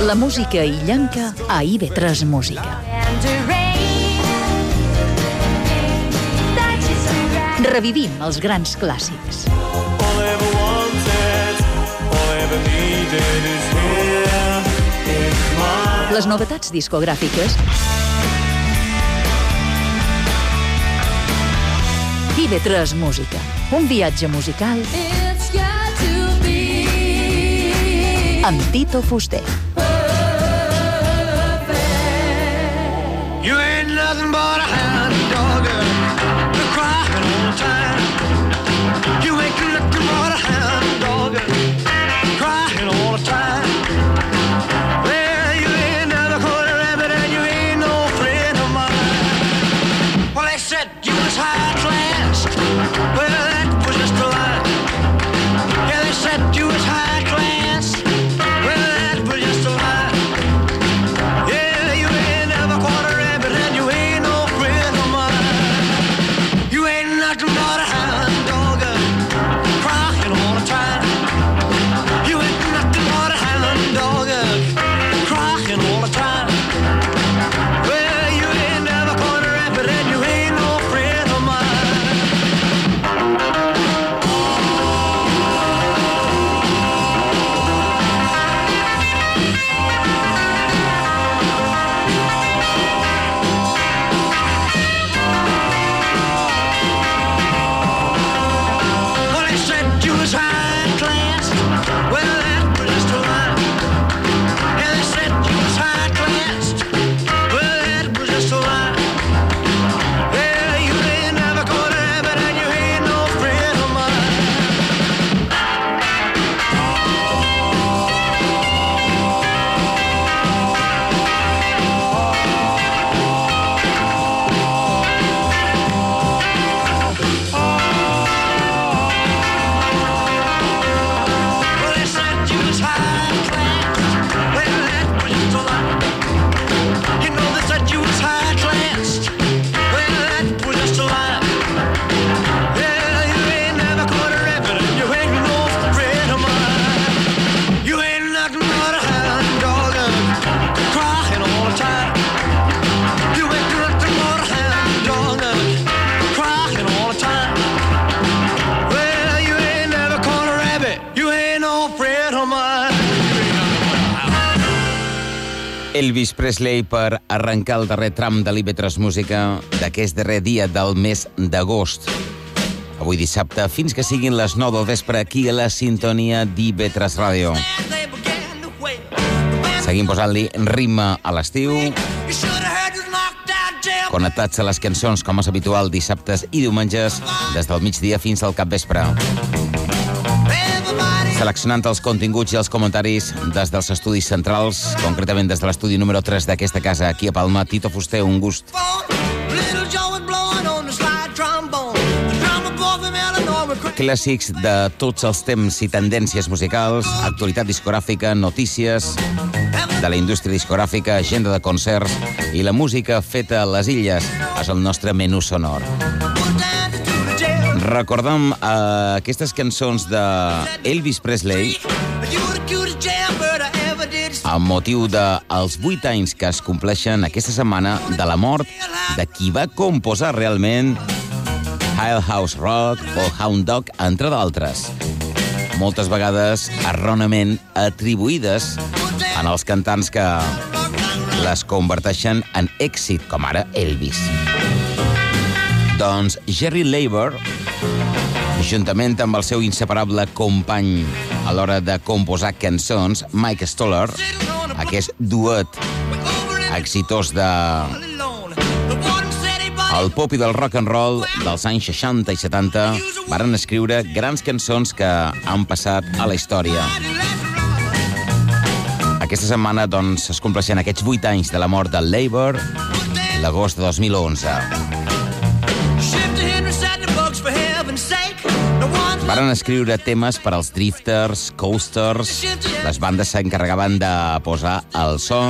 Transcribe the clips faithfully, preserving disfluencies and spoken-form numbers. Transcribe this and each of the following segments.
La música illenca a I V tres Música. Revivim els grans clàssics. Les novetats discogràfiques. I V tres Música. Un viatge musical amb Tito Fuster. You ain't nothing but a hound dog, you're crying all the time. You ain't nothing but a hound dog, crying all the time. Well, you ain't never caught a rabbit and you ain't no friend of mine. Well, they said you was high class. Well, that was just a lie. Yeah, they said you was high class. Well, that was just a lie. Yeah, you ain't never caught a rabbit and you ain't no friend of mine. You ain't nothing but a hound dog, crying all the time. You ain't nothing but a hound dog, crying all the time. Well, you ain't never caught a rabbit and you ain't no friend of mine. Well, they said you was high class. Well, that was just a lie. Yeah, they said you was high class. Well, that was just a lie. Yeah, you ain't never caught a rabbit and you ain't no friend of mine. Well, they said you was high class. Well, that was just a lie. You know they said you was high class. Well, that was just a lie. Yeah, you ain't never caught a rabbit and you ain't no friend of mine. You ain't nothing but a hound dog, crying all the time. You ain't nothing but a hound dog, crying all the time. Well, you ain't never caught a rabbit, you ain't no friend of mine. Elvis Presley per arrencar el darrer tram de l'I V tres Música d'aquest darrer dia del mes d'agost. Avui dissabte, fins que siguin les nou del vespre, aquí a la sintonia d'I V tres Ràdio. Seguim posant-li ritme a l'estiu, connectats a les cançons, com és habitual, dissabtes i diumenges, des del migdia fins al capvespre. Seleccionant els continguts i els comentaris des dels estudis centrals, concretament des de l'estudi número tres d'aquesta casa, aquí a Palma. Tito Fuster, un gust. Clàssics de tots els temps i tendències musicals, actualitat discogràfica, notícies de la indústria discogràfica, agenda de concerts i la música feta a les illes. És el nostre menú sonor. Recordem eh, aquestes cançons d'Elvis Presley amb motiu dels vuit anys que es compleixen aquesta setmana de la mort de qui va composar realment Jailhouse Rock o Hound Dog, entre d'altres. Moltes vegades erròniament atribuïdes en els cantants que les converteixen en èxit, com ara Elvis. Doncs Jerry Leiber, juntament amb el seu inseparable company a l'hora de composar cançons, Mike Stoller, aquest duet exitós de el pop i del rock and roll dels anys seixanta i setanta, varen escriure grans cançons que han passat a la història. Aquesta setmana, doncs, es compleixen aquests vuit anys de la mort de Leiber, l'agost de dos mil onze. Varen escriure temes per als drifters, coasters, les bandes s'encarregaven de posar el so,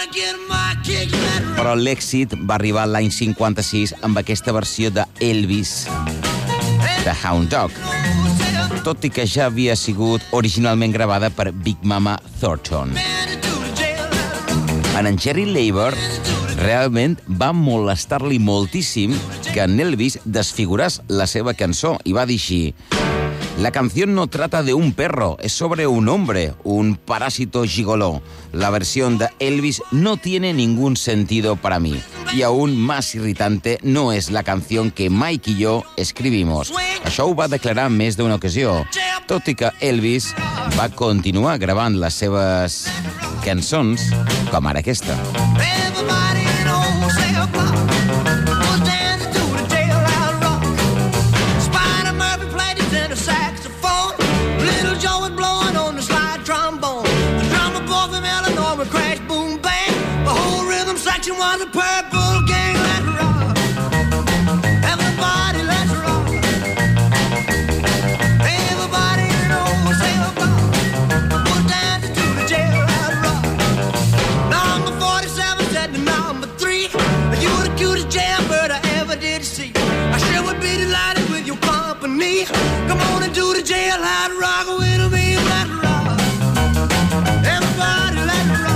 però l'èxit va arribar l'any cinquanta-sis amb aquesta versió de Elvis, de Hound Dog, tot i que ja havia sigut originalment gravada per Big Mama Thornton. En en Jerry Leiber realment va molestar-li moltíssim que en Elvis desfigurés la seva cançó i va dir així: la canción no trata de un perro, es sobre un hombre, un parásito gigoló. La versión de Elvis no tiene ningún sentido para mí. Y aún más irritante no es la canción que Mike y yo escribimos. Això ho va declarar en més d'una ocasió, tot i que Elvis va continuar gravant les seves cançons, com ara aquesta. Was a purple gang, let's rock. Everybody, let's rock. Everybody knows they'll rock. Put down to the jail, let's rock. Number forty-seven said to number three, you were the cutest jailbird I ever did see. I sure would be delighted with your company. Come on and do the jail, let's rock with me, let's rock. Everybody, let's rock.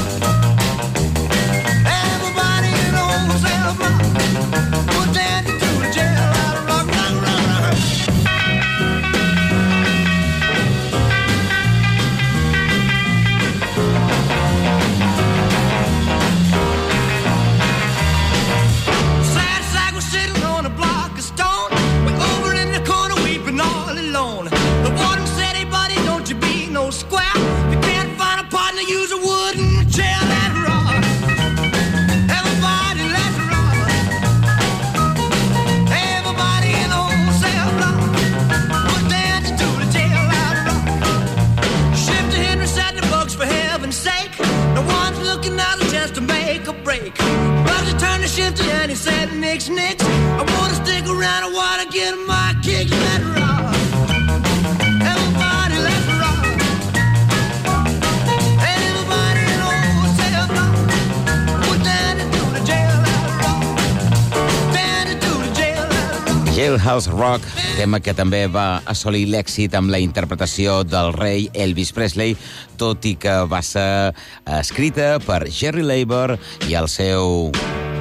And he said, Nix, Nix, I want to stick around, I want to get my kicks, let's rock. Everybody, let's rock. Everybody knows they'll rock. Put down into the jail, let's rock. Down into the jail, let's rock. Jailhouse Rock, tema que també va assolir l'èxit amb la interpretació del rei Elvis Presley, tot i que va ser escrita per Jerry Leiber i el seu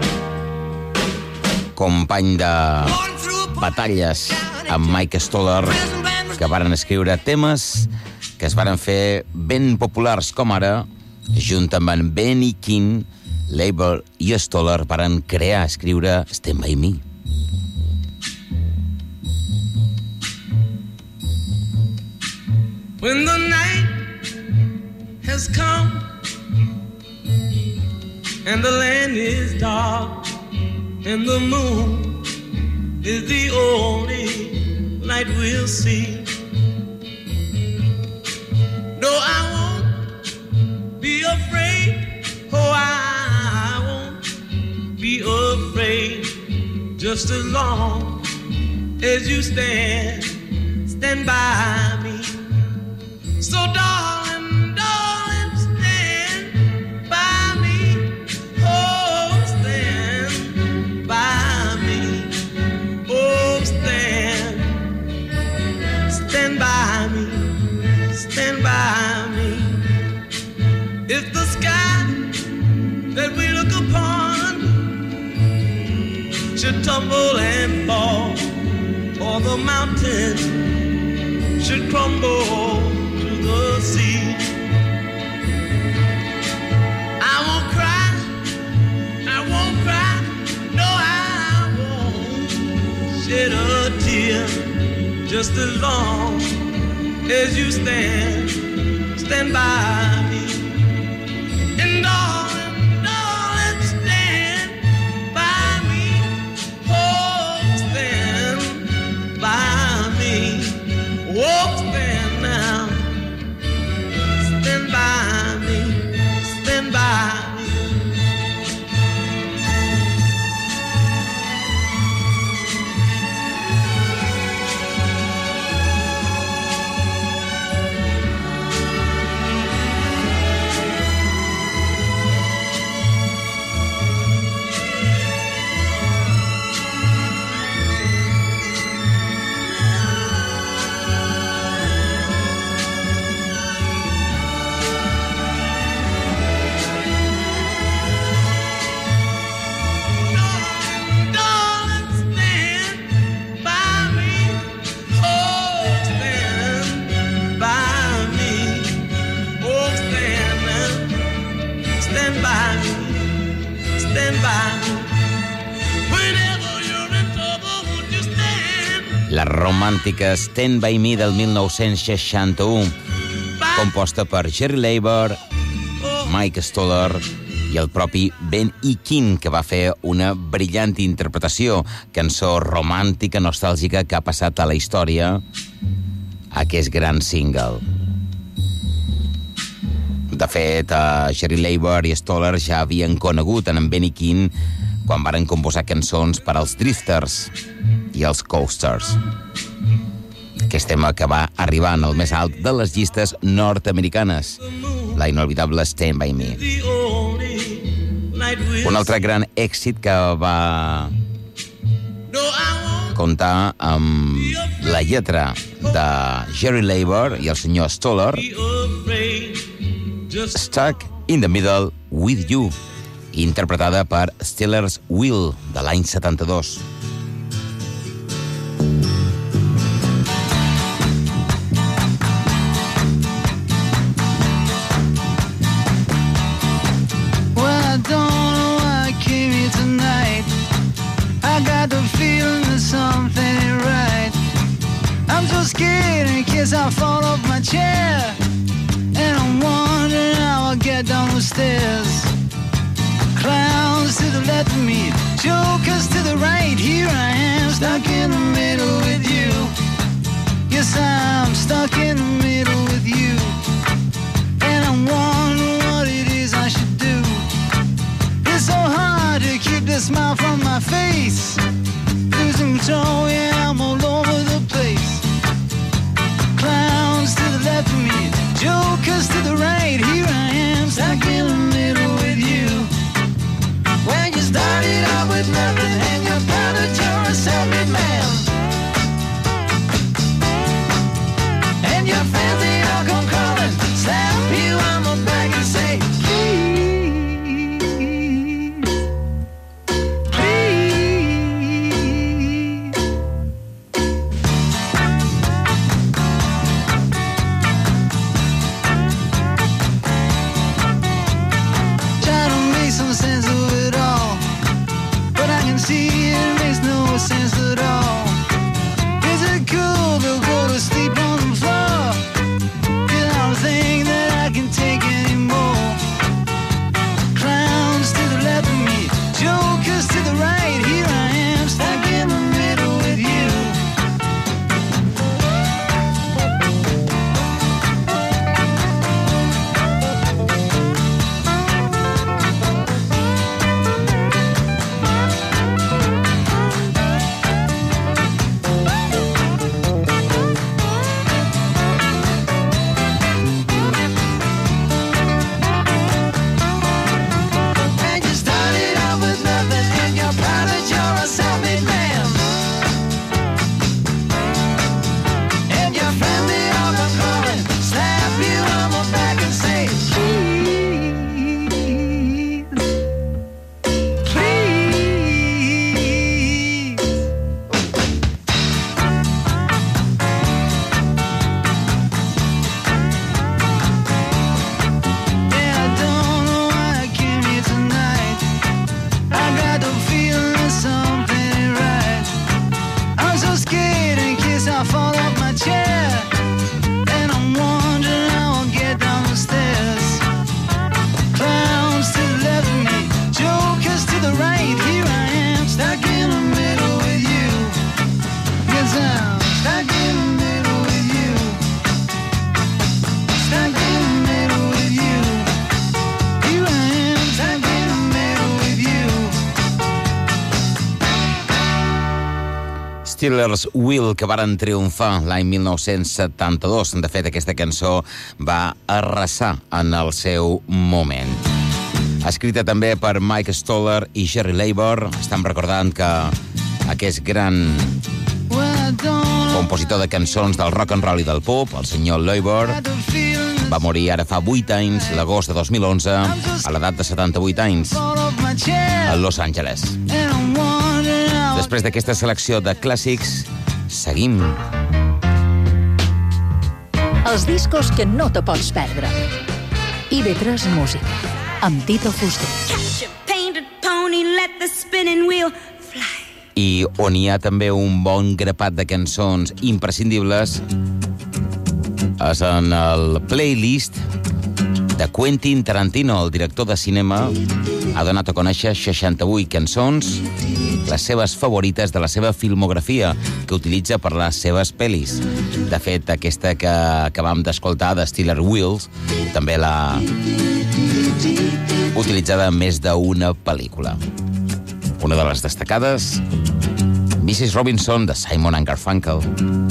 company de batalles amb Mike Stoller, que varen escriure temes que es varen fer ben populars, com ara, junt amb en Benny King, Leiber i Stoller varen crear, escriure Stand By Me. When the night has come and the land is dark and the moon is the only light we'll see. No, I won't be afraid. Oh, I won't be afraid. Just as long as you stand, stand by me. So, darling, darling, stand by me. Oh, stand by me. Oh, stand. Stand by me. Stand by me. If the sky that we look upon should tumble and fall, or the mountain should crumble the sea, I won't cry, I won't cry, no, I won't shed a tear. Just as long as you stand, stand by me. And darling, darling, stand by me. Oh, stand by me. Oh, stand now. Stand by me, stand by me. La romàntica Stand By Me del mil nou-cents seixanta-u, composta per Jerry Leiber, Mike Stoller i el propi Ben E. King, que va fer una brillant interpretació, cançó romàntica, nostàlgica, que ha passat a la història, aquest gran single. De fet, Jerry Leiber i Stoller ja havien conegut en Ben E. King quan varen composar cançons per als Drifters i els Coasters. Aquest tema que va arribar en el més alt de les llistes nord-americanes, la inolvidable Stand By Me. Un altre gran èxit que va comptar amb la lletra de Jerry Leiber i el senyor Stoller, Stuck in the Middle with You, interpretada per Steelers Wheel, de l'any setanta-dos. I got the feeling that something ain't right. I'm so scared in case I fall off my chair, and I'm wondering how I'll get down the stairs. Clowns to the left of me, jokers to the right. Here I am, stuck in the middle with you. Yes, I'm stuck in the middle with you, and I'm wondering what it is I should do. It's so hard to keep the smile from my face. Losing control, yeah, I'm all over the place. Clowns to the left of me, jokers to the right. Here I am, stuck in the middle with you. When you started out with nothing and you're proud that you're a self-made man, and your friends, they all come crawling, slap you on the back and say, sense at all. Is it cool to go to sleep on the floor? 'Cause I don't think that I can take anymore. Clowns to the left of me, jokers to the right. Here I am, stuck in the middle with you. Steelers Wheel, que varen triomfar l'any mil nou-cents setanta-dos. De fet, aquesta cançó va arrasar en el seu moment. Escrita també per Mike Stoller i Jerry Leiber. Estem recordant que aquest gran compositor de cançons del rock and roll i del pop, el senyor Leiber, va morir ara fa vuit anys, l'agost de dos mil onze, a l'edat de setanta-vuit anys, a Los Angeles. Després d'aquesta selecció de clàssics, seguim. Els discos que no te pots perdre. I ve tres Música, amb Tito Fuster. I i on hi ha també un bon grapat de cançons imprescindibles és en el playlist de Quentin Tarantino. El director de cinema ha donat a conèixer seixanta-vuit cançons, les seves favorites de la seva filmografia, que utilitza per les seves pel·lis. De fet, aquesta que acabam d'escoltar, de Stealers Wheels, també l'ha utilitzada en més d'una pel·lícula. Una de les destacades, missus Robinson, de Simon and Garfunkel.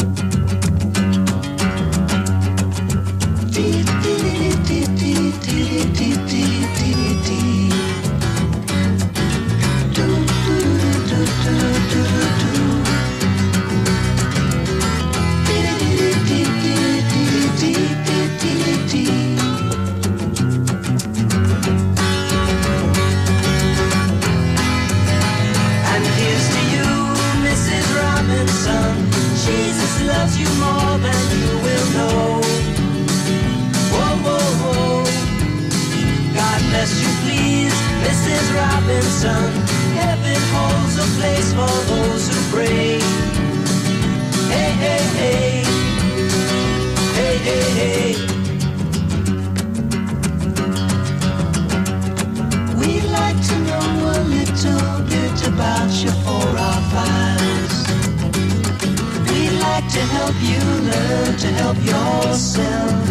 Heaven holds a place for those who pray. Hey, hey, hey. Hey, hey, hey. We'd like to know a little bit about you for our files. We'd like to help you learn to help yourself.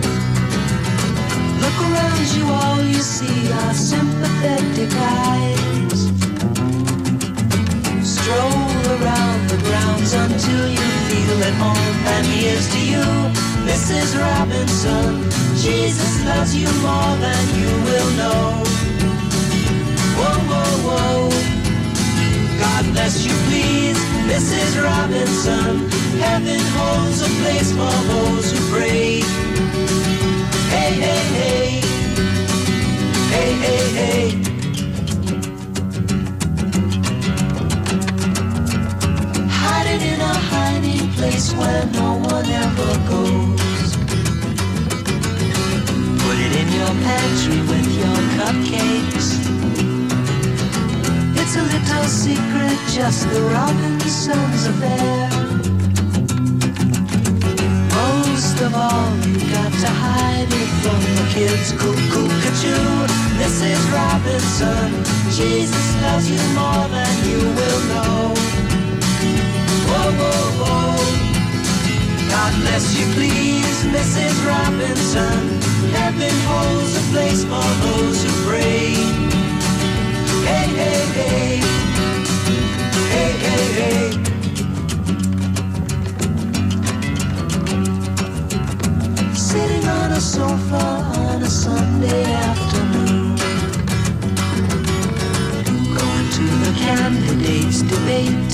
Look around you, all you see are sympathetic eyes. Stroll around the grounds until you feel at home. And here's to you, Missus Robinson. Jesus loves you more than you will know. Whoa, whoa, whoa. God bless you, please, Missus Robinson. Heaven holds a place for those who pray. Hey, hey, hey. Hey, hey, hey. Hiding in a hiding place where no one ever goes. Put it in your pantry with your cupcakes. It's a little secret, just the Robinsons affair. Most of all, you got to hide it from the kids. Cuckoo-cuckoo, Missus Robinson. Jesus loves you more than you will know. Whoa, whoa, whoa. God bless you, please, Missus Robinson. Heaven holds a place for those who pray. Hey, hey, hey. Hey, hey, hey. Sitting on a sofa on a Sunday afternoon, going to the candidates' debate.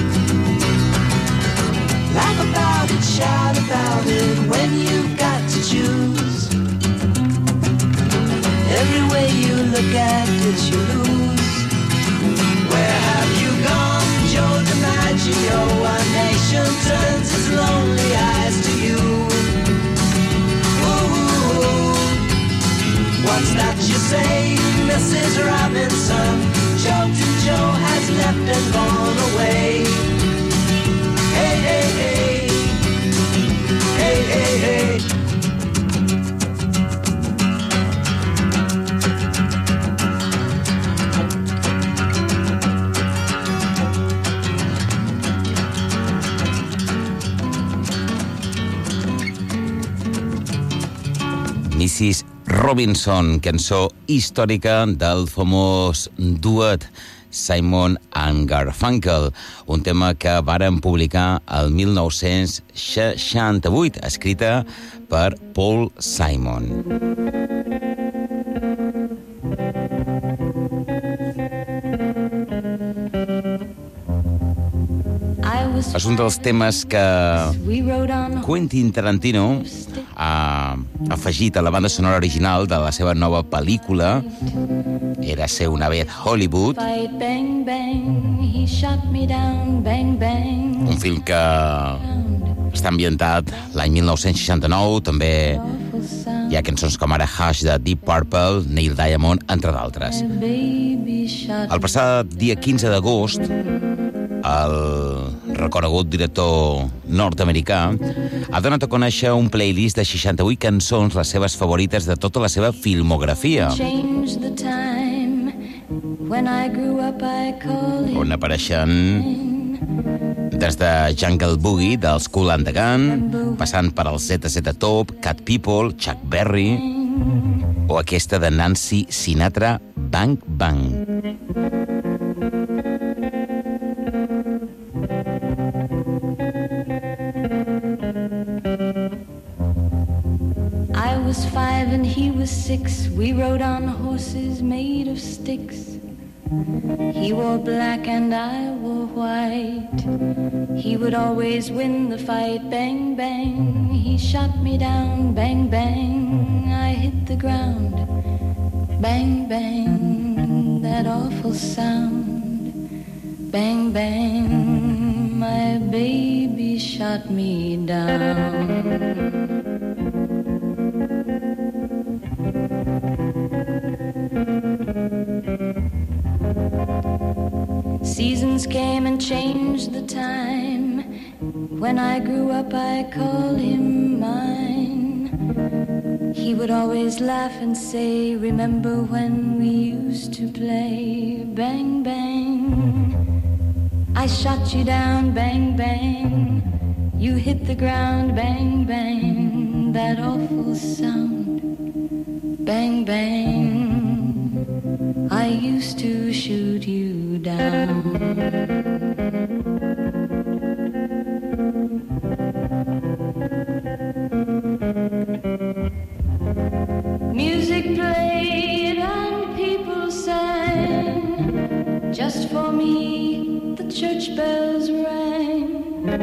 Laugh about it, shout about it when you've got to choose. Every way you look at it, you lose. Where have you gone, Joe DiMaggio? A nation turns its lonely eyes to you. What's that you say, Missus Robinson? Joe to Joe has left and gone away. Hey, hey, hey. Hey, hey, hey. missus Robinson, cançó històrica del famós duet Simon and Garfunkel, un tema que varen publicar el mil nou-cents seixanta-vuit, escrita per Paul Simon. És un dels temes que Quentin Tarantino ha afegit a la banda sonora original de la seva nova pel·lícula Érase una vez Hollywood, un film que està ambientat l'any mil nou-cents seixanta-nou. També hi ha cançons com ara Hush de Deep Purple, Neil Diamond, entre d'altres. El passat dia quinze d'agost el reconegut director nord-americà, ha donat a conèixer un playlist de seixanta-vuit cançons, les seves favorites de tota la seva filmografia, on apareixen des de Jungle Boogie dels Kool and the Gang, passant per el Z Z Top, Cat People, Chuck Berry o aquesta de Nancy Sinatra, Bang Bang. I was five and he was six. We rode on horses made of sticks. He wore black and I wore white. He would always win the fight. Bang, bang, he shot me down. Bang, bang, I hit the ground. Bang, bang, that awful sound. Bang, bang, my baby shot me down. Seasons came and changed the time. When I grew up, I called him mine. He would always laugh and say, remember when we used to play? Bang, bang, I shot you down. Bang, bang, you hit the ground. Bang, bang, that awful sound. Bang, bang, I used to shoot you down. Music played and people sang. Just for me, the church bells rang.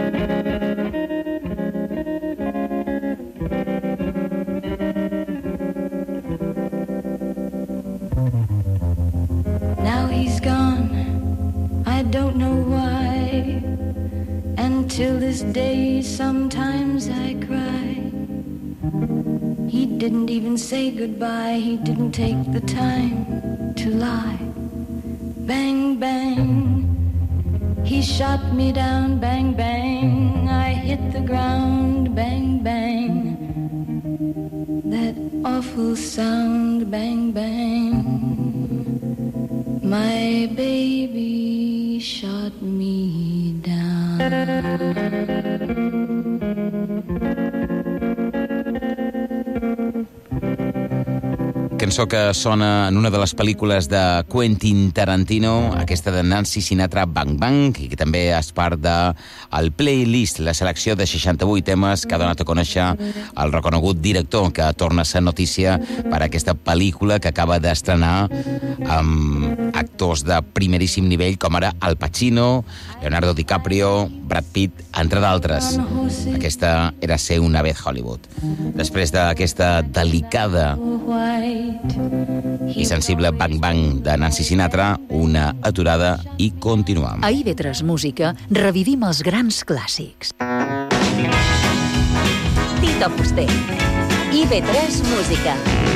Now he's gone, I don't know why. And till this day, sometimes I cry. He didn't even say goodbye. He didn't take the time to lie. Bang, bang, he shot me down. Bang, bang, I hit the ground. Bang, bang, that awful sound. Bang, bang, my baby shot me down. Cançó que sona en una de les pel·lícules de Quentin Tarantino, aquesta de Nancy Sinatra, Bang Bang, i que també és part del playlist, la selecció de seixanta-vuit temes que ha donat a conèixer el reconegut director, que torna a ser notícia per aquesta pel·lícula que acaba d'estrenar amb actors de primeríssim nivell, com ara Al Pacino, Leonardo DiCaprio, Brad Pitt, entre d'altres. Aquesta era Ser una vez Hollywood. Després d'aquesta delicada i sensible Bang Bang de Nancy Sinatra, una aturada i continuam. A I V tres Música revivim els grans clàssics. Tito Fuster. I V tres Música.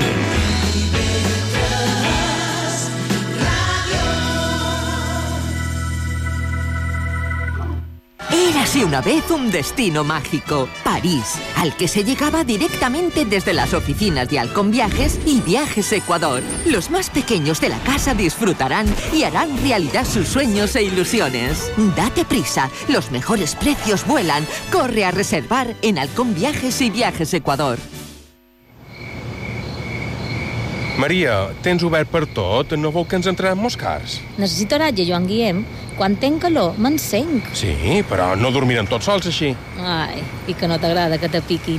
Érase una vez un destino mágico, París, al que se llegaba directamente desde las oficinas de Halcón Viajes y Viajes Ecuador. Los más pequeños de la casa disfrutarán y harán realidad sus sueños e ilusiones. Date prisa, los mejores precios vuelan. Corre a reservar en Halcón Viajes y Viajes Ecuador. Maria, tens obert per tot? No vol que ens entrem moscars? Necessito oratge, Joan Guillem. Quan tenc calor, m'encenc. Sí, però no dormirem tots sols així. Ai, i que no t'agrada que te piquin.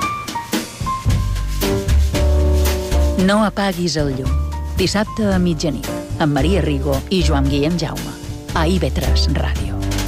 No apaguis el llum. Dissabte a mitjanit, amb Maria Rigo i Joan Guillem Jaume. A I V tres Ràdio.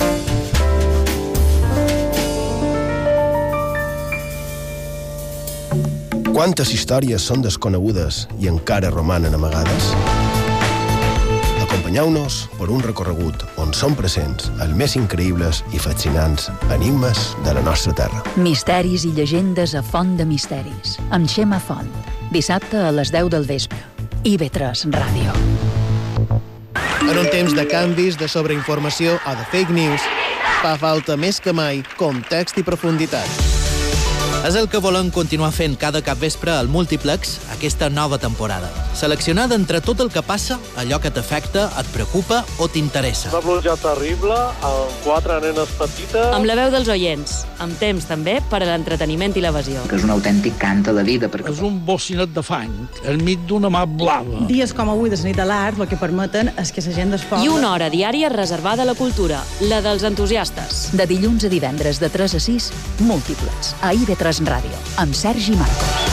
Quantes històries són desconegudes i encara romanen amagades? Acompanyeu-nos per un recorregut on són presents els més increïbles i fascinants enigmes de la nostra terra. Misteris i llegendes a Font de Misteris, amb Xema Font. Dissabte a les deu del vespre. I V tres Ràdio. En un temps de canvis, de sobreinformació o de fake news, fa falta més que mai context i profunditat. És el que volem continuar fent cada capvespre al Múltiplex aquesta nova temporada. Seleccionar d'entre tot el que passa, allò que t'afecta, et preocupa o t'interessa. Una pluja terrible, amb quatre nenes petites... Amb la veu dels oients, amb temps també per a l'entreteniment i l'evasió. Que és un autèntic cant a la vida. Perquè... És un bocinet de fang, enmig d'una mà blava. Dies com avui de la nit de l'art, el que permeten és que la gent d'esport... I una hora diària reservada a la cultura, la dels entusiastes. De dilluns a divendres de tres a sis, Múltiples, a I V tres Ràdio, amb Sergi Marcos.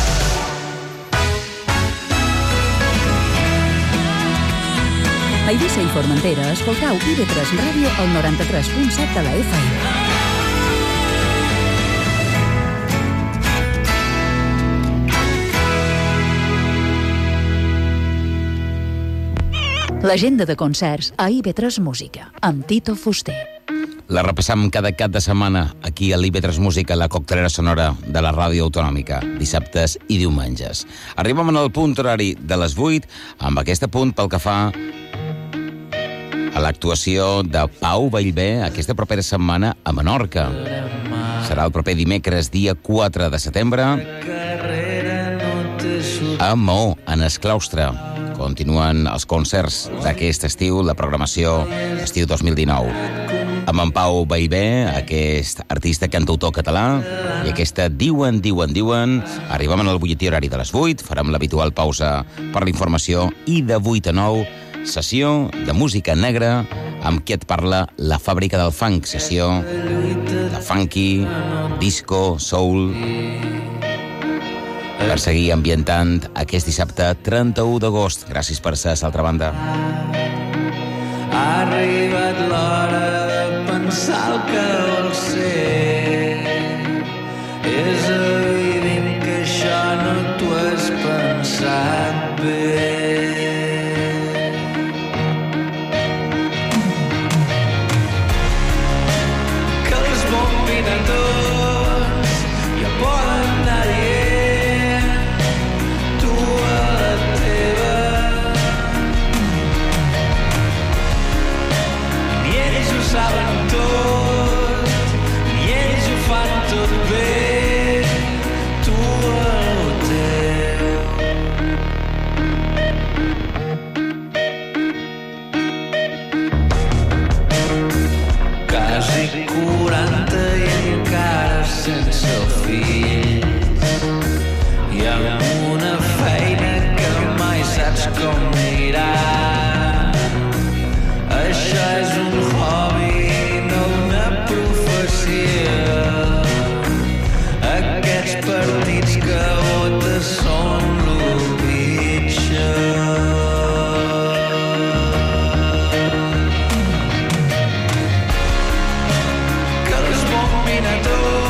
A Eivissa i Formentera escoltau I V tres Ràdio al noranta-tres punt set de la F M. L'agenda de concerts a I V tres Música, amb Tito Fuster. La repassam cada cap de setmana aquí a l'I V tres Música, la coctelera sonora de la ràdio autonòmica, dissabtes i diumenges. Arribem en el punt horari de les vuit, amb aquest punt pel que fa a l'actuació de Pau Vallvé aquesta propera setmana a Menorca. Serà el proper dimecres, dia quatre de setembre, a Maó, en Esclaustre. Continuen els concerts d'aquest estiu, la programació estiu dos mil dinou. Amb en Pau Vallvé, aquest artista cantautor català, i aquesta Diuen, Diuen, Diuen. Arribem en el butlletí horari de les vuit, farem l'habitual pausa per la informació, i de vuit a nou, sessió de música negra, amb qui et parla La Fàbrica del Funk, sessió de funky, disco, soul, per seguir ambientant aquest dissabte trenta-u d'agost. Gràcies per ser a l'altra banda. Ha arribat l'hora de pensar el que vols ser. És evident que això no t'ho has pensat bé. Que els bombinadors ja poden anar dient tu a la teva. Ni ells ho saben tot, ni ells ho fan tot bé, tu a lo teu. Quasi quaranta i encara sense fills, i amb una feina que mai saps com mirar. Això és un hobby, no una professió. Aquests partits que votes són lo pitjor. Que els bombinadors